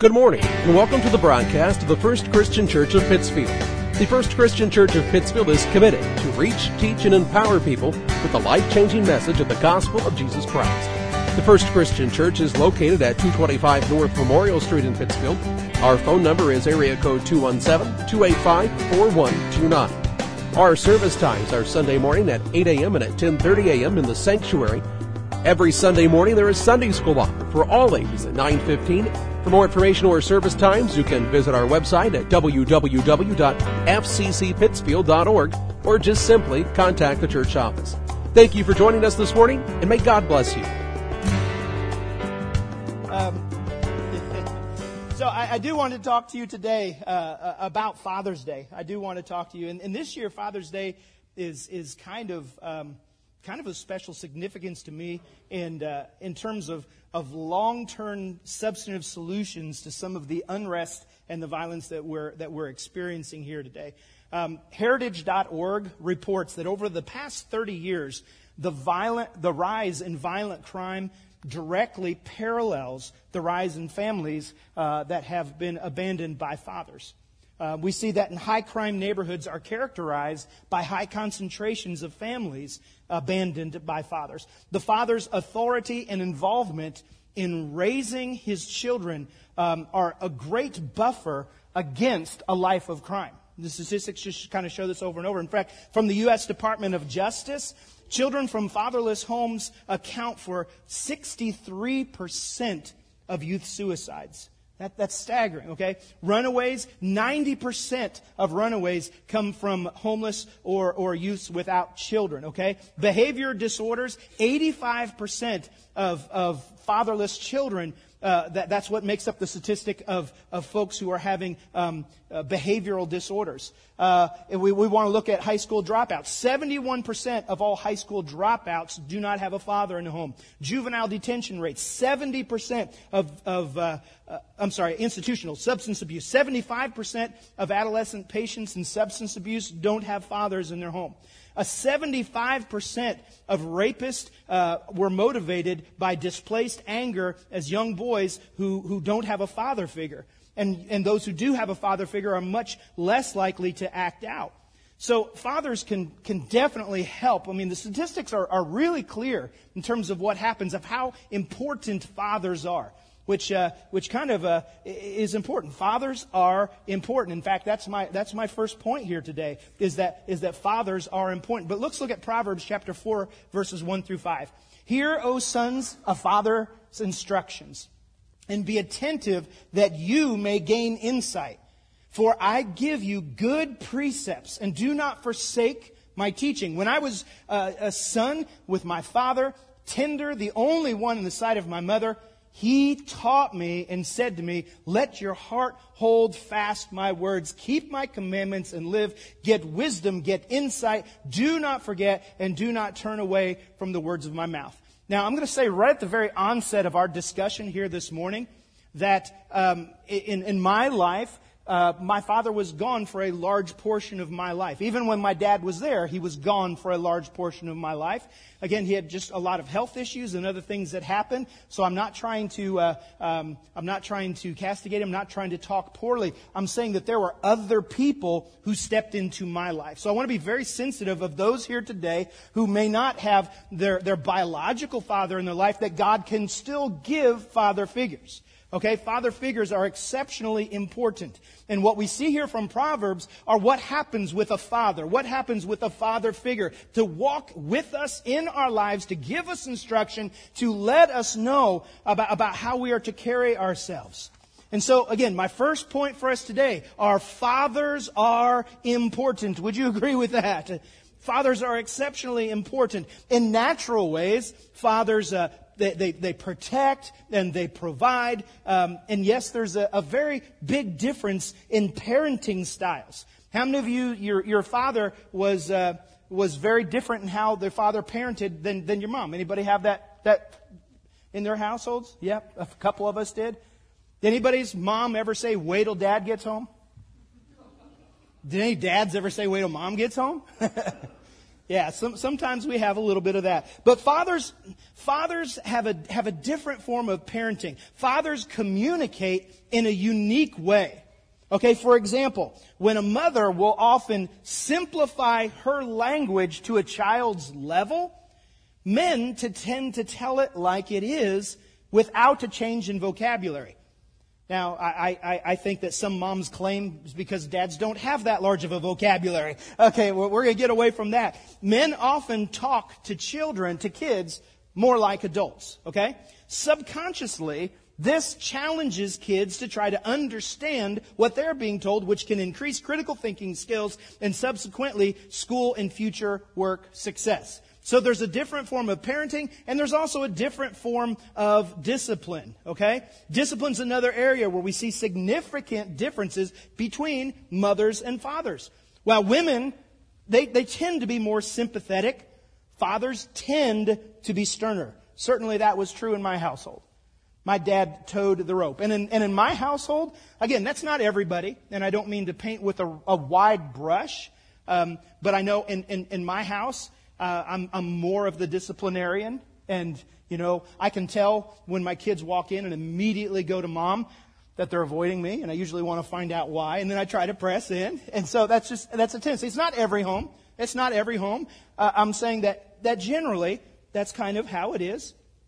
Good morning, and welcome to the broadcast of the First Christian Church of Pittsfield. The First Christian Church of Pittsfield is committed to reach, teach, and empower people with the life-changing message of the gospel of Jesus Christ. The First Christian Church is located at 225 North Memorial Street in Pittsfield. Our phone number is area code 217-285-4129. Our service times are Sunday morning at 8 a.m. and at 10:30 a.m. in the sanctuary. Every Sunday morning there is Sunday school offered for all ages at 9:15. For more information or service times, you can visit our website at www.fccpittsfield.org or just simply contact the church office. Thank you for joining us this morning, and may God bless you. So I do want to talk to you today about Father's Day. I do want to talk to you. And this year, Father's Day is kind of a special significance to me in terms of long-term substantive solutions to some of the unrest and the violence that we're experiencing here today. Heritage.org reports that over the past 30 years, the rise in violent crime directly parallels the rise in families that have been abandoned by fathers. We see that in high-crime neighborhoods are characterized by high concentrations of families abandoned by fathers. The father's authority and involvement in raising his children are a great buffer against a life of crime. The statistics just kind of show this over and over. In fact, from the U.S. Department of Justice, children from fatherless homes account for 63% of youth suicides. That's staggering, okay? Runaways, 90% of runaways come from homeless or youths without children, okay? Behavior disorders, 85% of fatherless children, that's what makes up the statistic of folks who are having behavioral disorders. We want to look at high school dropouts. 71% of all high school dropouts do not have a father in the home. Juvenile detention rates, 70% institutional substance abuse. 75% of adolescent patients in substance abuse don't have fathers in their home. 75% of rapists were motivated by displaced anger as young boys who don't have a father figure. And those who do have a father figure are much less likely to act out. So fathers can definitely help. I mean, the statistics are really clear in terms of what happens, of how important fathers are. Which kind of is important. Fathers are important. In fact, that's my first point here today, is that fathers are important. But let's look at Proverbs chapter 4, verses 1 through 5. Hear, O sons, a father's instructions, and be attentive that you may gain insight. For I give you good precepts, and do not forsake my teaching. When I was a son with my father, tender, the only one in the sight of my mother, he taught me and said to me, let your heart hold fast my words. Keep my commandments and live. Get wisdom, get insight. Do not forget and do not turn away from the words of my mouth. Now, I'm going to say right at the very onset of our discussion here this morning that in my life, my father was gone for a large portion of my life. Even when my dad was there, he was gone for a large portion of my life. Again, he had just a lot of health issues and other things that happened. So I'm not trying to castigate him. I'm not trying to talk poorly. I'm saying that there were other people who stepped into my life. So I want to be very sensitive of those here today who may not have their biological father in their life, that God can still give father figures. Okay, father figures are exceptionally important. And what we see here from Proverbs are what happens with a father. What happens with a father figure to walk with us in our lives, to give us instruction, to let us know about how we are to carry ourselves. And so, again, my first point for us today, our fathers are important. Would you agree with that? Fathers are exceptionally important. In natural ways, fathers They protect and they provide. And yes, there's a very big difference in parenting styles. How many of you, your father was very different in how their father parented than your mom? Anybody have that in their households? Yep, a couple of us did. Did anybody's mom ever say, wait till dad gets home? Did any dads ever say, wait till mom gets home? Yeah, sometimes we have a little bit of that. But fathers have a different form of parenting. Fathers communicate in a unique way. Okay, for example, when a mother will often simplify her language to a child's level, men tend to tell it like it is without a change in vocabulary. Now, I think that some moms claim it's because dads don't have that large of a vocabulary. Okay, well, we're going to get away from that. Men often talk to children, to kids, more like adults. Okay? Subconsciously, this challenges kids to try to understand what they're being told, which can increase critical thinking skills and subsequently school and future work success. So there's a different form of parenting, and there's also a different form of discipline, okay? Discipline's another area where we see significant differences between mothers and fathers. While women, they tend to be more sympathetic, fathers tend to be sterner. Certainly that was true in my household. My dad towed the rope. And in my household, again, that's not everybody, and I don't mean to paint with a wide brush, but I know in my house, I'm more of the disciplinarian, and I can tell when my kids walk in and immediately go to mom that they're avoiding me, and I usually want to find out why, and then I try to press in, and so that's a tendency. It's not every home. It's not every home. I'm saying that generally that's kind of how it is.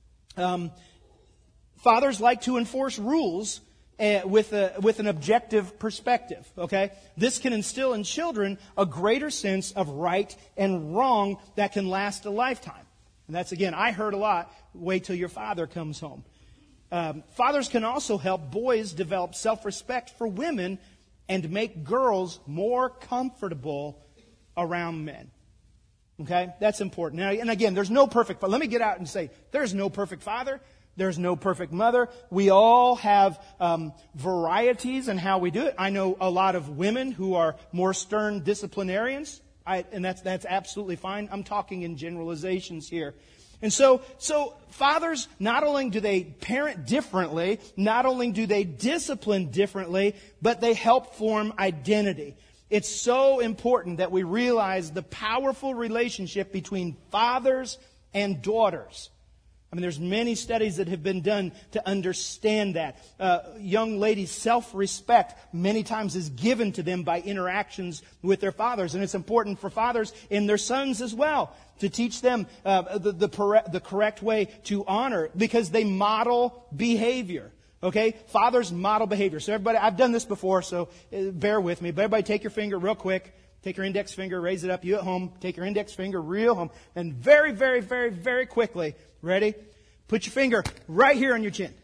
Fathers like to enforce rules with an objective perspective, okay? This can instill in children a greater sense of right and wrong that can last a lifetime. And that's, again, I heard a lot, wait till your father comes home. Fathers can also help boys develop self-respect for women and make girls more comfortable around men. Okay? That's important. Now, and again, there's no perfect father. Let me get out and say, there's no perfect father. There's no perfect mother. We all have varieties in how we do it. I know a lot of women who are more stern disciplinarians, and that's absolutely fine. I'm talking in generalizations here. And so fathers, not only do they parent differently, not only do they discipline differently, but they help form identity. It's so important that we realize the powerful relationship between fathers and daughters. I mean, there's many studies that have been done to understand that. Young ladies' self-respect many times is given to them by interactions with their fathers. And it's important for fathers in their sons as well to teach them the correct way to honor, because they model behavior. Okay? Fathers model behavior. So everybody, I've done this before, so bear with me. But everybody take your finger real quick. Take your index finger, raise it up. You at home, take your index finger real home. And very, very, very, very quickly, ready? Put your finger right here on your chin.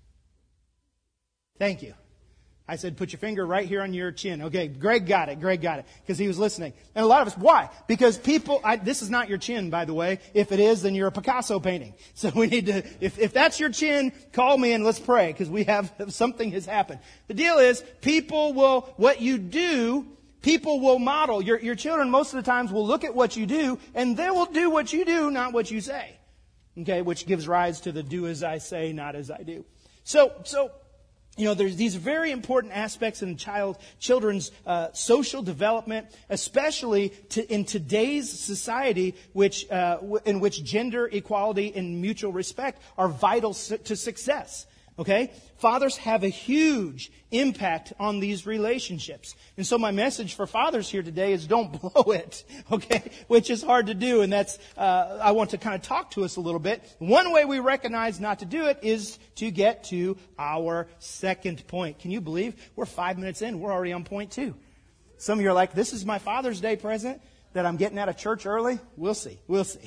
Thank you. I said put your finger right here on your chin. Okay, Greg got it. Because he was listening. And a lot of us, why? Because this is not your chin, by the way. If it is, then you're a Picasso painting. So we need to, if that's your chin, call me and let's pray, because something has happened. The deal is, what you do, people will model. Your children most of the times will look at what you do, and they will do what you do, not what you say. Okay, which gives rise to the do as I say, not as I do. So there's these very important aspects in children's social development, especially in today's society, in which gender equality and mutual respect are vital to success. Okay? Fathers have a huge impact on these relationships. And so my message for fathers here today is don't blow it. Okay? Which is hard to do, and that's, I want to kind of talk to us a little bit. One way we recognize not to do it is to get to our second point. Can you believe we're 5 minutes in? We're already on point 2. Some of you are like, this is my Father's Day present that I'm getting out of church early? We'll see.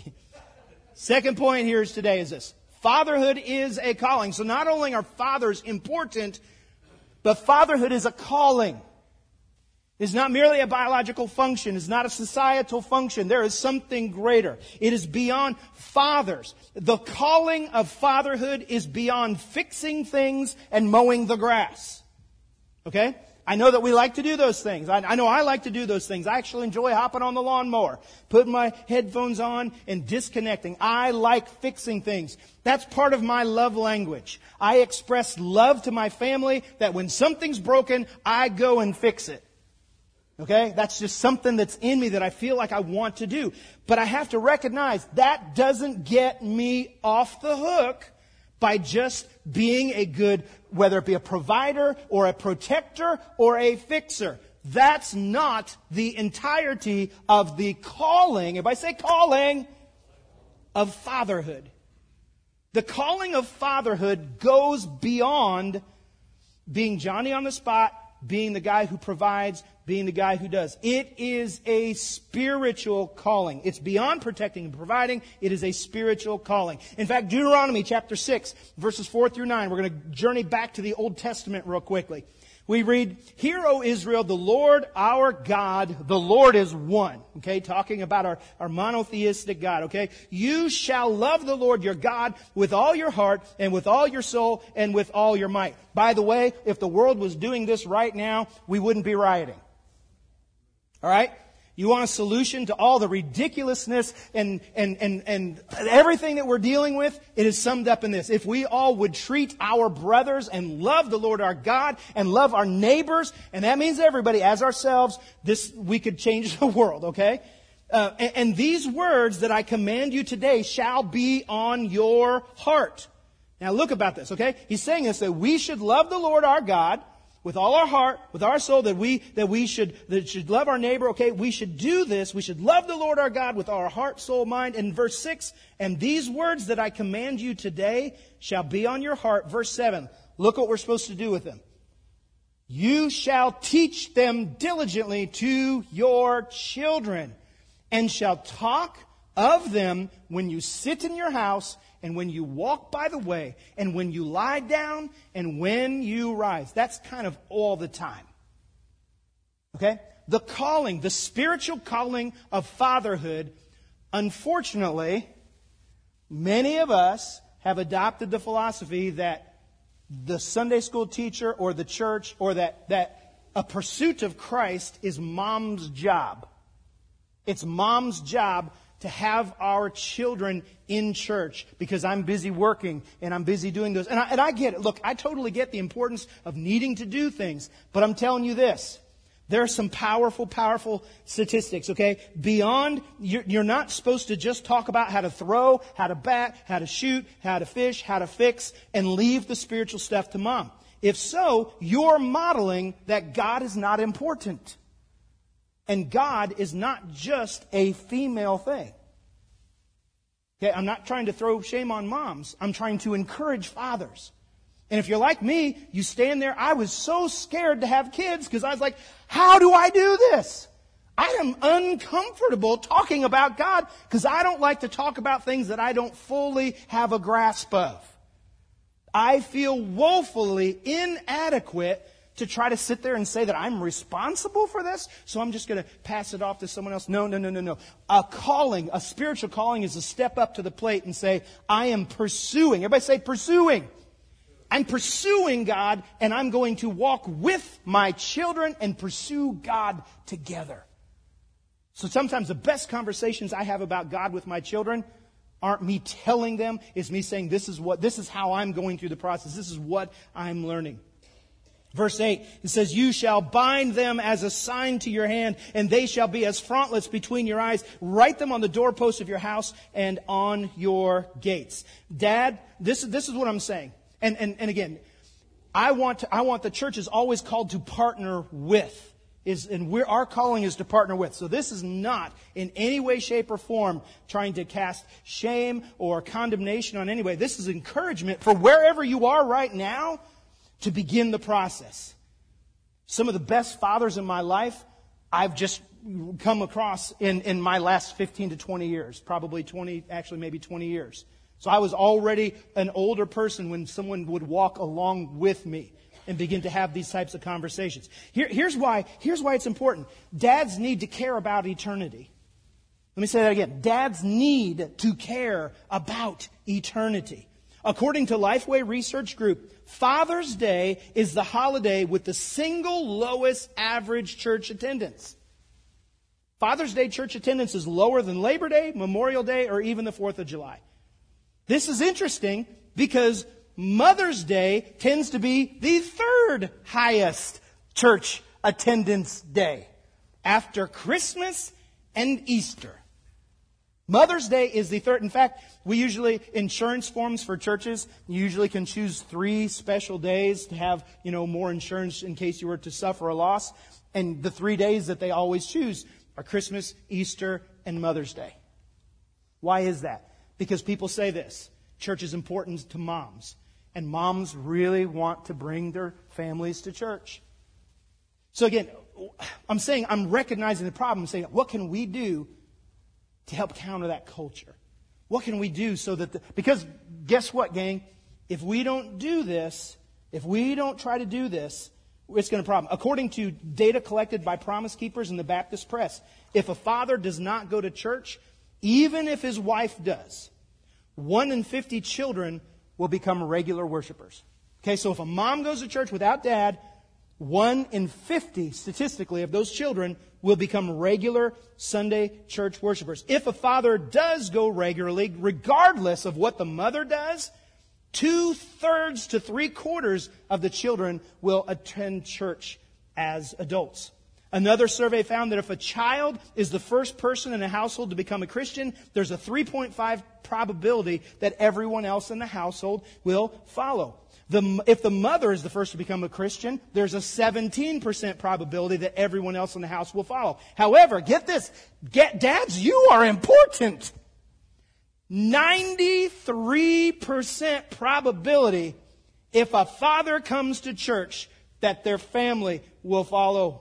Second point here today is this. Fatherhood is a calling. So not only are fathers important, but fatherhood is a calling. It's not merely a biological function. It's not a societal function. There is something greater. It is beyond fathers. The calling of fatherhood is beyond fixing things and mowing the grass. Okay? I know that we like to do those things. I know I like to do those things. I actually enjoy hopping on the lawnmower, putting my headphones on and disconnecting. I like fixing things. That's part of my love language. I express love to my family that when something's broken, I go and fix it. Okay? That's just something that's in me that I feel like I want to do. But I have to recognize that doesn't get me off the hook by just being a good, whether it be a provider or a protector or a fixer. That's not the entirety of the calling, if I say calling, of fatherhood. The calling of fatherhood goes beyond being Johnny on the spot, being the guy who provides, being the guy who does. It is a spiritual calling. It's beyond protecting and providing. It is a spiritual calling. In fact, Deuteronomy chapter 6, verses 4 through 9, we're going to journey back to the Old Testament real quickly. We read, "Hear, O Israel, the Lord our God, the Lord is one." Okay, talking about our monotheistic God, okay? "You shall love the Lord your God with all your heart and with all your soul and with all your might." By the way, if the world was doing this right now, we wouldn't be rioting. All right? You want a solution to all the ridiculousness and everything that we're dealing with? It is summed up in this. If we all would treat our brothers and love the Lord our God and love our neighbors, and that means everybody as ourselves, we could change the world, okay? And these words that I command you today shall be on your heart. Now look about this, okay? He's saying this, that we should love the Lord our God with all our heart, with our soul, that we should love our neighbor, okay? We should do this. We should love the Lord our God with our heart, soul, mind. And verse 6, "And these words that I command you today shall be on your heart." Verse 7, look what we're supposed to do with them. "You shall teach them diligently to your children, and shall talk of them when you sit in your house, and when you walk by the way, and when you lie down, and when you rise." That's kind of all the time. Okay? The calling, the spiritual calling of fatherhood, unfortunately, many of us have adopted the philosophy that the Sunday school teacher or the church, or that a pursuit of Christ is mom's job. It's mom's job to have our children in church because I'm busy working and I'm busy doing those. And I get it. Look, I totally get the importance of needing to do things. But I'm telling you this. There are some powerful, powerful statistics, okay? Beyond, you're not supposed to just talk about how to throw, how to bat, how to shoot, how to fish, how to fix, and leave the spiritual stuff to mom. If so, you're modeling that God is not important. And God is not just a female thing. Okay, I'm not trying to throw shame on moms. I'm trying to encourage fathers. And if you're like me, you stand there. I was so scared to have kids because I was like, how do I do this? I am uncomfortable talking about God because I don't like to talk about things that I don't fully have a grasp of. I feel woefully inadequate to try to sit there and say that I'm responsible for this, so I'm just going to pass it off to someone else. No. A calling, a spiritual calling, is to step up to the plate and say, I am pursuing. Everybody say pursuing. I'm pursuing God, and I'm going to walk with my children and pursue God together. So sometimes the best conversations I have about God with my children aren't me telling them, it's me saying, this is how I'm going through the process. This is what I'm learning. Verse 8, it says, "You shall bind them as a sign to your hand, and they shall be as frontlets between your eyes. Write them on the doorposts of your house and on your gates." Dad, this is what I'm saying. And again, I want the church is always called to partner with. Our calling is to partner with. So this is not in any way, shape, or form trying to cast shame or condemnation on anybody. This is encouragement for wherever you are right now to begin the process. Some of the best fathers in my life I've just come across in my last 15 to 20 years. Probably 20, actually maybe 20 years. So I was already an older person when someone would walk along with me and begin to have these types of conversations. Here's why it's important. Dads need to care about eternity. Let me say that again. Dads need to care about eternity. According to Lifeway Research Group, Father's Day is the holiday with the single lowest average church attendance. Father's Day church attendance is lower than Labor Day, Memorial Day, or even the 4th of July. This is interesting because Mother's Day tends to be the third highest church attendance day. after Christmas and Easter. Mother's Day is the third. In fact, we usually, insurance forms for churches, you usually can choose 3 special days to have, more insurance in case you were to suffer a loss. And the 3 days that they always choose are Christmas, Easter, and Mother's Day. Why is that? Because people say this: church is important to moms. And moms really want to bring their families to church. So again, I'm recognizing the problem and saying, what can we do to help counter that culture? What can we do so that... because guess what, gang? If we don't do this, if we don't try to do this, it's going to problem. According to data collected by Promise Keepers and the Baptist Press, if a father does not go to church, even if his wife does, 1 in 50 children will become regular worshipers. Okay, so if a mom goes to church without dad, 1 in 50, statistically, of those children will become regular Sunday church worshipers. If a father does go regularly, regardless of what the mother does, 2/3 to 3/4 of the children will attend church as adults. Another survey found that if a child is the first person in a household to become a Christian, there's a 3.5 probability that everyone else in the household will follow. If the mother is the first to become a Christian, there's a 17% probability that everyone else in the house will follow. However, get this, dads, you are important. 93% probability if a father comes to church that their family will follow.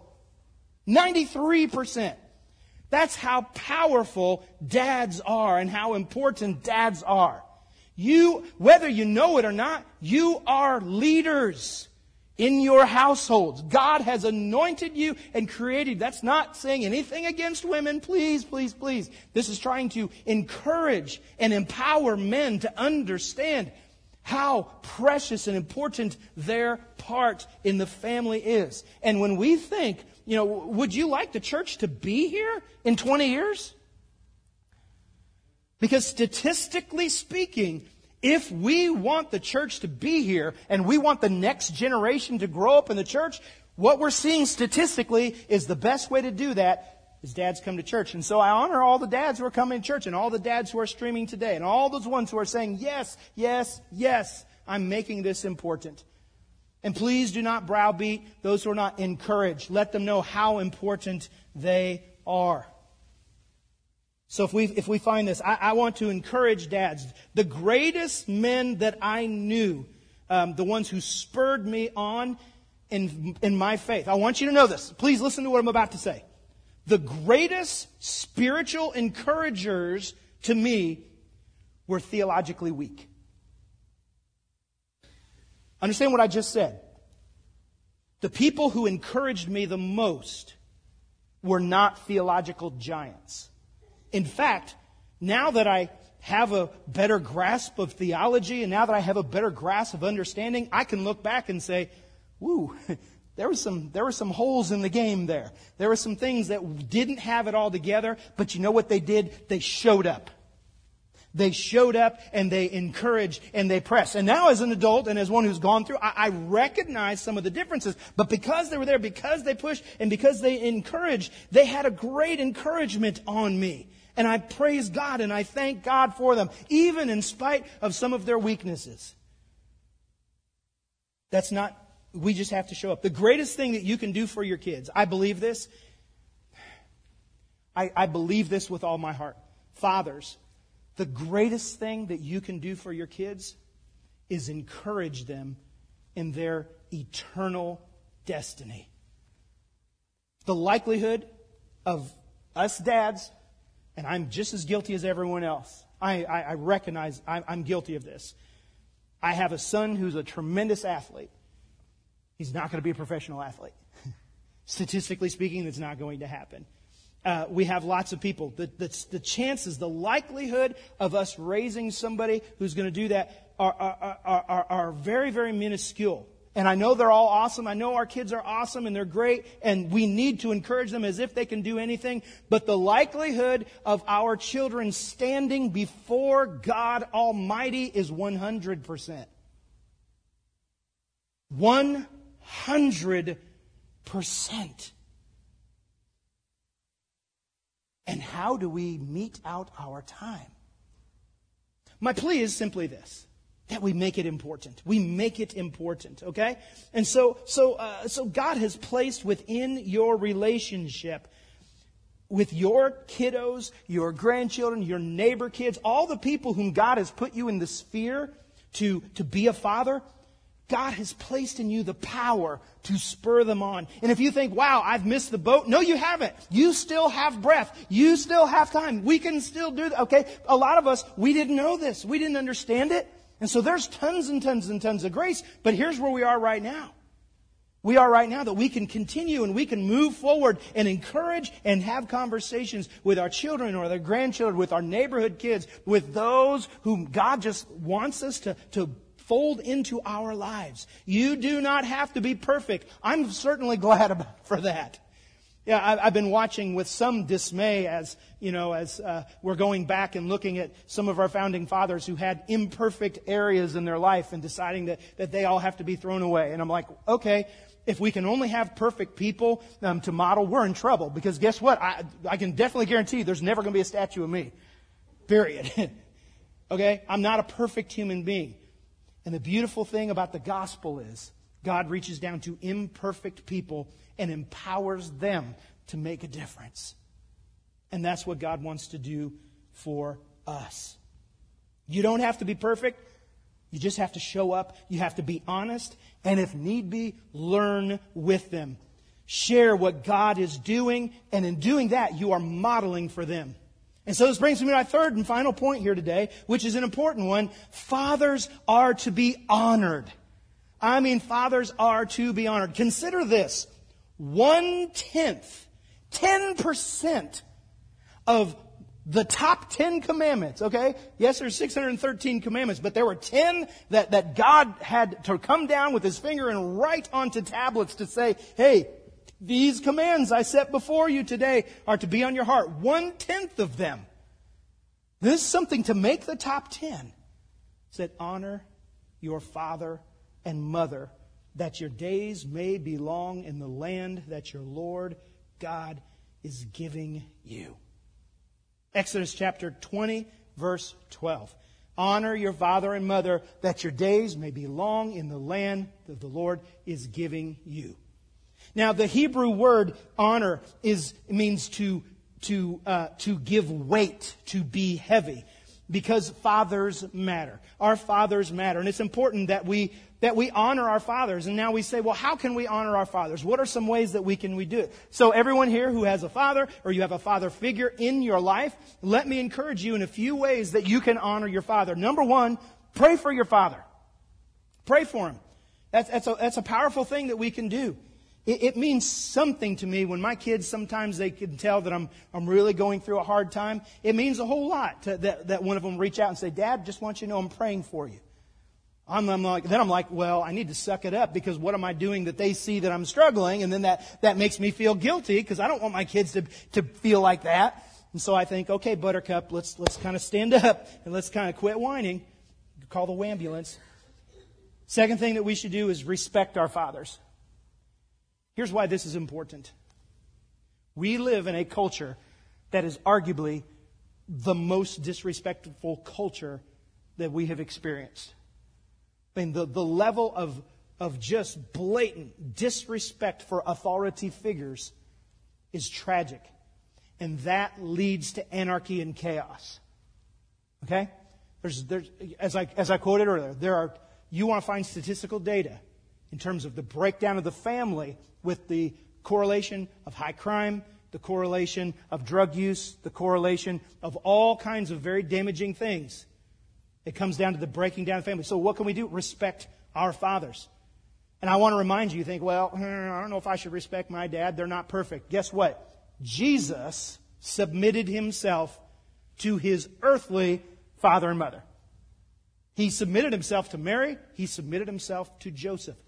93%. That's how powerful dads are and how important dads are. You, whether you know it or not, you are leaders in your households. God has anointed you and created. That's not saying anything against women. Please, please, please. This is trying to encourage and empower men to understand how precious and important their part in the family is. And when we think, would you like the church to be here in 20 years? Because statistically speaking, if we want the church to be here and we want the next generation to grow up in the church, what we're seeing statistically is the best way to do that is dads come to church. And so I honor all the dads who are coming to church and all the dads who are streaming today and all those ones who are saying, yes, yes, yes, I'm making this important. And please do not browbeat those who are not encouraged. Let them know how important they are. So if we find this, I want to encourage dads. The greatest men that I knew, the ones who spurred me on in my faith. I want you to know this. Please listen to what I'm about to say. The greatest spiritual encouragers to me were theologically weak. Understand what I just said. The people who encouraged me the most were not theological giants. In fact, now that I have a better grasp of theology and now that I have a better grasp of understanding, I can look back and say, woo, there were some holes in the game there. There were some things that didn't have it all together, but you know what they did? They showed up. They showed up and they encouraged and they pressed. And now as an adult and as one who's gone through, I recognize some of the differences. But because they were there, because they pushed and because they encouraged, they had a great encouragement on me. And I praise God and I thank God for them, even in spite of some of their weaknesses. We just have to show up. The greatest thing that you can do for your kids, I believe this. I believe this with all my heart. Fathers, the greatest thing that you can do for your kids is encourage them in their eternal destiny. The likelihood of us dads, and I'm just as guilty as everyone else. I recognize I'm guilty of this. I have a son who's a tremendous athlete. He's not going to be a professional athlete. Statistically speaking, that's not going to happen. We have lots of people. The chances, the likelihood of us raising somebody who's going to do that are very, very minuscule. And I know they're all awesome. I know our kids are awesome and they're great. And we need to encourage them as if they can do anything. But the likelihood of our children standing before God Almighty is 100%. 100%. And how do we mete out our time? My plea is simply this, that we make it important. We make it important, okay? And so God has placed within your relationship with your kiddos, your grandchildren, your neighbor kids, all the people whom God has put you in the sphere to be a father, God has placed in you the power to spur them on. And if you think, wow, I've missed the boat. No, you haven't. You still have breath. You still have time. We can still do that. Okay? A lot of us, we didn't know this. We didn't understand it. And so there's tons and tons and tons of grace. But here's where we are right now. We are right now that we can continue and we can move forward and encourage and have conversations with our children or their grandchildren, with our neighborhood kids, with those whom God just wants us to fold into our lives. You do not have to be perfect. I'm certainly glad for that. Yeah, I've been watching with some dismay as we're going back and looking at some of our founding fathers who had imperfect areas in their life and deciding that they all have to be thrown away. And I'm like, okay, if we can only have perfect people to model, we're in trouble. Because guess what? I can definitely guarantee you there's never going to be a statue of me. Period. Okay? I'm not a perfect human being. And the beautiful thing about the gospel is God reaches down to imperfect people and empowers them to make a difference. And that's what God wants to do for us. You don't have to be perfect. You just have to show up. You have to be honest. And if need be, learn with them. Share what God is doing. And in doing that, you are modeling for them. And so this brings me to my third and final point here today, which is an important one. Fathers are to be honored. I mean, fathers are to be honored. Consider this. 10% of the top 10 commandments, okay? Yes, there's 613 commandments, but there were 10 that God had to come down with His finger and write onto tablets to say, hey, these commands I set before you today are to be on your heart. 1/10 of them. This is something to make the top 10. It said, honor your father and mother, that your days may be long in the land that your Lord God is giving you. Exodus chapter 20, verse 12. Honor your father and mother, that your days may be long in the land that the Lord is giving you. Now, the Hebrew word honor means to give weight, to be heavy, because fathers matter. Our fathers matter, and it's important that we honor our fathers. And now we say, well, how can we honor our fathers? What are some ways that we do it? So everyone here who has a father or you have a father figure in your life, let me encourage you in a few ways that you can honor your father. Number one, pray for your father. Pray for him. That's a powerful thing that we can do. It means something to me when my kids, sometimes they can tell that I'm really going through a hard time. It means a whole lot that one of them reach out and say, Dad, just want you to know I'm praying for you. I'm like, well, I need to suck it up, because what am I doing that they see that I'm struggling? And then that makes me feel guilty, because I don't want my kids to feel like that. And so I think, okay, Buttercup, let's kind of stand up and let's kind of quit whining. Call the ambulance. Second thing that we should do is respect our fathers. Here's why this is important. We live in a culture that is arguably the most disrespectful culture that we have experienced. I mean, the level of just blatant disrespect for authority figures is tragic. And that leads to anarchy and chaos. Okay? There's as I quoted earlier, you want to find statistical data in terms of the breakdown of the family with the correlation of high crime, the correlation of drug use, the correlation of all kinds of very damaging things. It comes down to the breaking down of the family. So what can we do? Respect our fathers. And I want to remind you, think, well, I don't know if I should respect my dad. They're not perfect. Guess what? Jesus submitted himself to his earthly father and mother. He submitted himself to Mary. He submitted himself to Joseph.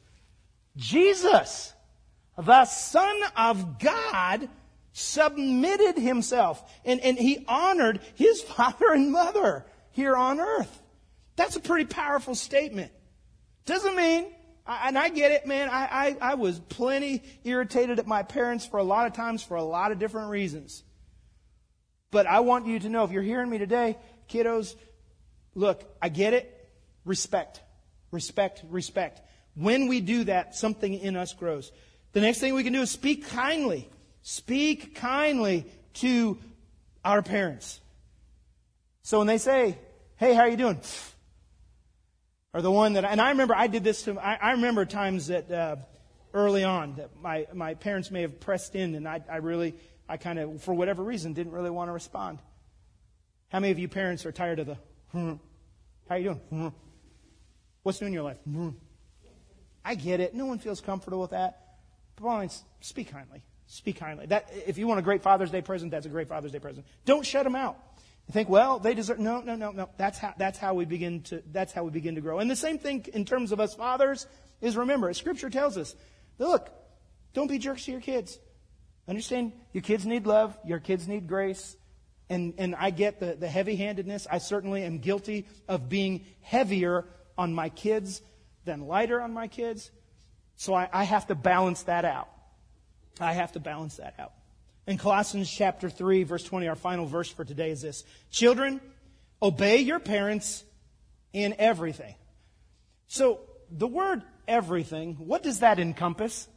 Jesus, the Son of God, submitted himself. And he honored his father and mother here on earth. That's a pretty powerful statement. Doesn't mean, and I get it, man, I was plenty irritated at my parents for a lot of times for a lot of different reasons. But I want you to know, if you're hearing me today, kiddos, look, I get it. Respect. Respect. Respect. When we do that, something in us grows. The next thing we can do is speak kindly. Speak kindly to our parents. So when they say, hey, how are you doing? Or the one that, and I remember I did this to, I remember times that early on that my parents may have pressed in, and I kind of, for whatever reason, didn't really want to respond. How many of you parents are tired of the, how are you doing? What's new in your life? I get it. No one feels comfortable with that. But speak kindly. Speak kindly. That, if you want a great Father's Day present, that's a great Father's Day present. Don't shut them out. You think, well, they deserve. No. That's how we begin to grow. And the same thing in terms of us fathers is, remember, Scripture tells us, look, don't be jerks to your kids. Understand, your kids need love. Your kids need grace. And I get the heavy-handedness. I certainly am guilty of being heavier on my kids than lighter on my kids. So I have to balance that out. I have to balance that out. In Colossians chapter 3, verse 20, our final verse for today is this. Children, obey your parents in everything. So the word everything, what does that encompass?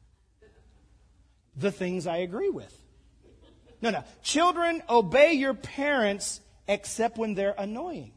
The things I agree with. No. Children, obey your parents except when they're annoying.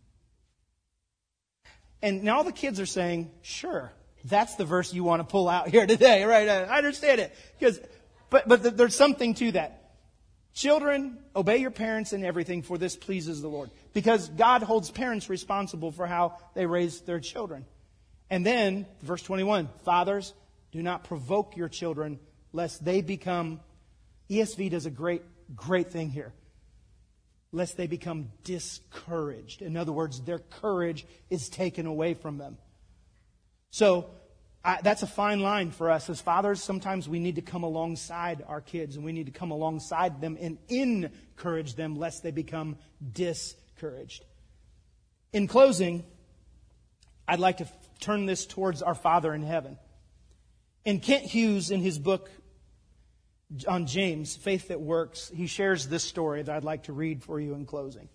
And now the kids are saying, sure, that's the verse you want to pull out here today, right? I understand it. But there's something to that. Children, obey your parents in everything, for this pleases the Lord. Because God holds parents responsible for how they raise their children. And then, verse 21, fathers, do not provoke your children, lest they become, ESV does a great thing here, lest they become discouraged. In other words, their courage is taken away from them. So, that's a fine line for us as fathers. Sometimes we need to come alongside our kids, and we need to come alongside them and encourage them lest they become discouraged. In closing, I'd like to turn this towards our Father in heaven. And Kent Hughes, in his book on James, Faith That Works, he shares this story that I'd like to read for you in closing.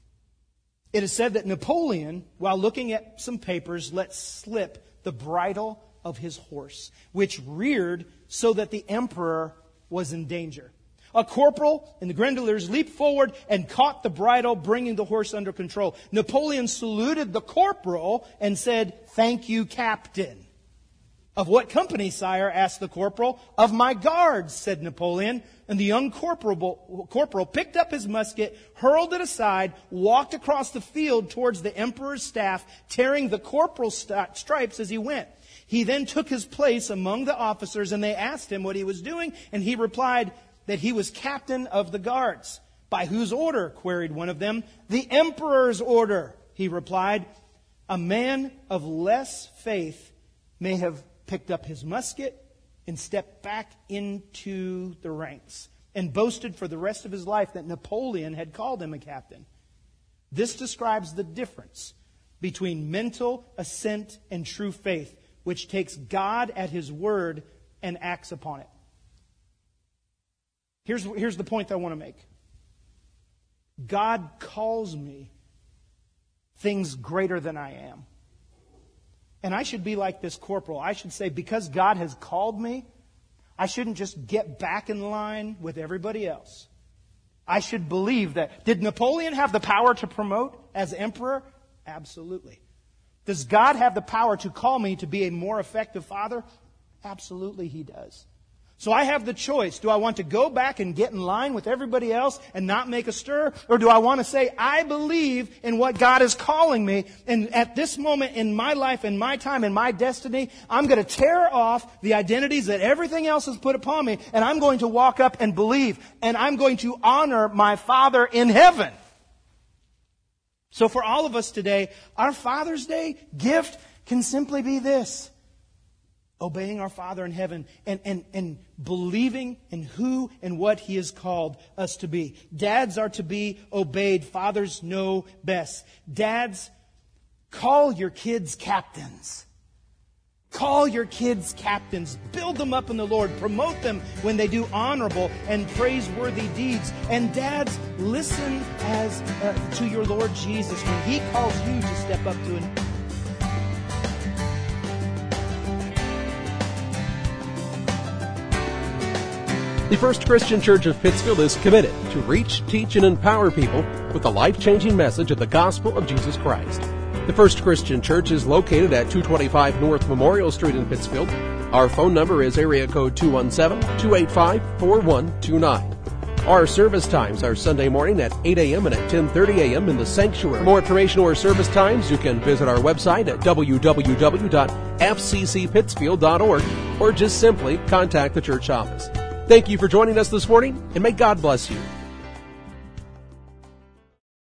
It is said that Napoleon, while looking at some papers, let slip the bridle of his horse, which reared so that the emperor was in danger. A corporal and the grenadiers leaped forward and caught the bridle, bringing the horse under control. Napoleon saluted the corporal and said, "Thank you, Captain." "Of what company, sire?" asked the corporal. "Of my guards," said Napoleon. And the young corporal picked up his musket, hurled it aside, walked across the field towards the emperor's staff, tearing the corporal's stripes as he went. He then took his place among the officers, and they asked him what he was doing, and he replied that he was captain of the guards. "By whose order?" queried one of them. "The emperor's order," he replied. A man of less faith may have picked up his musket and stepped back into the ranks and boasted for the rest of his life that Napoleon had called him a captain. This describes the difference between mental assent and true faith, which takes God at His word and acts upon it. Here's the point I want to make. God calls me things greater than I am. And I should be like this corporal. I should say, because God has called me, I shouldn't just get back in line with everybody else. I should believe that. Did Napoleon have the power to promote as emperor? Absolutely. Does God have the power to call me to be a more effective father? Absolutely He does. So I have the choice. Do I want to go back and get in line with everybody else and not make a stir? Or do I want to say, I believe in what God is calling me, and at this moment in my life, in my time, in my destiny, I'm going to tear off the identities that everything else has put upon me, and I'm going to walk up and believe, and I'm going to honor my Father in heaven. So for all of us today, our Father's Day gift can simply be this: obeying our Father in heaven and believing in who and what He has called us to be. Dads are to be obeyed. Fathers know best. Dads, call your kids captains. Call your kids captains. Build them up in the Lord. Promote them when they do honorable and praiseworthy deeds. And dads, listen to your Lord Jesus when He calls you to step up to an... The First Christian Church of Pittsfield is committed to reach, teach, and empower people with the life-changing message of the gospel of Jesus Christ. The First Christian Church is located at 225 North Memorial Street in Pittsfield. Our phone number is area code 217-285-4129. Our service times are Sunday morning at 8 a.m. and at 10:30 a.m. in the sanctuary. For more information or service times, you can visit our website at www.fccpittsfield.org or just simply contact the church office. Thank you for joining us this morning, and may God bless you.